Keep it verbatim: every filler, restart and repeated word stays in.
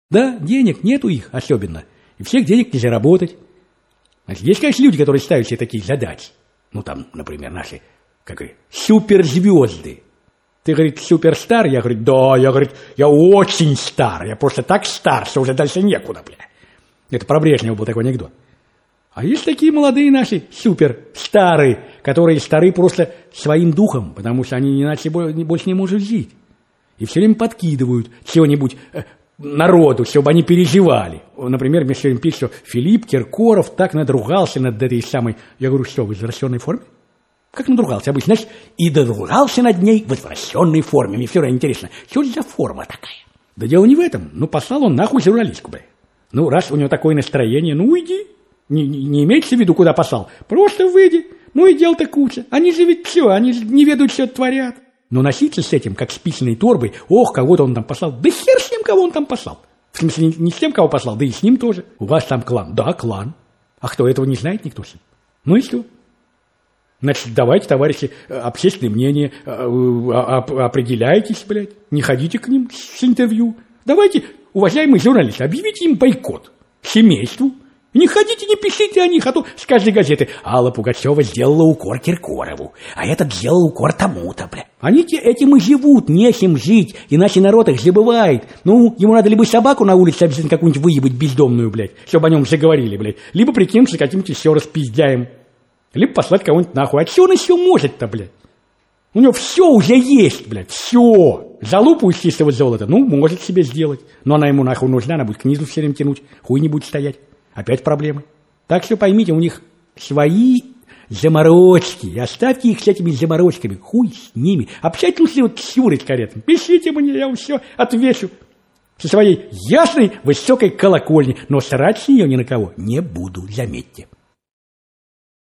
Да, денег нет у их особенно. И всех денег нельзя работать. Значит, есть, конечно, люди, которые ставят себе такие задачи. Ну, там, например, наши, как говорят, суперзвезды. Ты, говорит, суперстар? Я, говорю, да, я, говорит, я очень стар. Я просто так стар, что уже дальше некуда, бля. Это про Брежнева был такой анекдот. А есть такие молодые наши суперстары, которые стары просто своим духом, потому что они иначе больше не могут жить. И все время подкидывают чего-нибудь э, народу, чтобы они переживали. Например, мне все время пишут, что Филипп Киркоров так надругался над этой самой... Я говорю, что, в извращенной форме? Как надругался обычно? Значит, и надругался над ней в извращенной форме. Мне все равно интересно, что это за форма такая? Да дело не в этом. Ну, послал он нахуй журналистку, бля. Ну, раз у него такое настроение, ну, уйди. Не, не, не имеется в виду, куда послал. Просто выйди. Ну, и дел-то куча. Они же ведь все, они же не ведают, что творят. Но носиться с этим, как с писаной торбой, ох, кого-то он там послал. Да хер с ним, кого он там послал. В смысле, не, не с тем, кого послал, да и с ним тоже. У вас там клан. Да, клан. А кто, этого не знает никто? Ну и что? Значит, давайте, товарищи, общественное мнение, определяйтесь, блядь. Не ходите к ним с интервью. Давайте, уважаемые журналисты, объявите им бойкот. Семейству. Не ходите, не пишите о них, а то с каждой газеты Алла Пугачева сделала укор Киркорову, а этот сделал укор тому-то, бля. Они этим и живут, нечем жить, иначе народ их забывает. Ну, ему надо либо собаку на улице обязательно какую-нибудь выебать бездомную, блядь, чтобы о нем заговорили, блядь, либо прикинуться каким-то еще раз пиздяем, либо послать кого-нибудь нахуй. А что он еще может-то, блядь? У него все уже есть, блядь, все. Залупу из чистого золота, ну, может себе сделать. Но она ему нахуй нужна, она будет к низу все время тянуть, хуй не будет стоять. Опять проблемы. Так что поймите, у них свои заморочки. Оставьте их с этими заморочками. Хуй с ними. Общайтесь лучше вот с Юрой Ткаренко. Пишите мне, я вам все отвечу. Со своей ясной высокой колокольни. Но срать с нее ни на кого не буду, заметьте.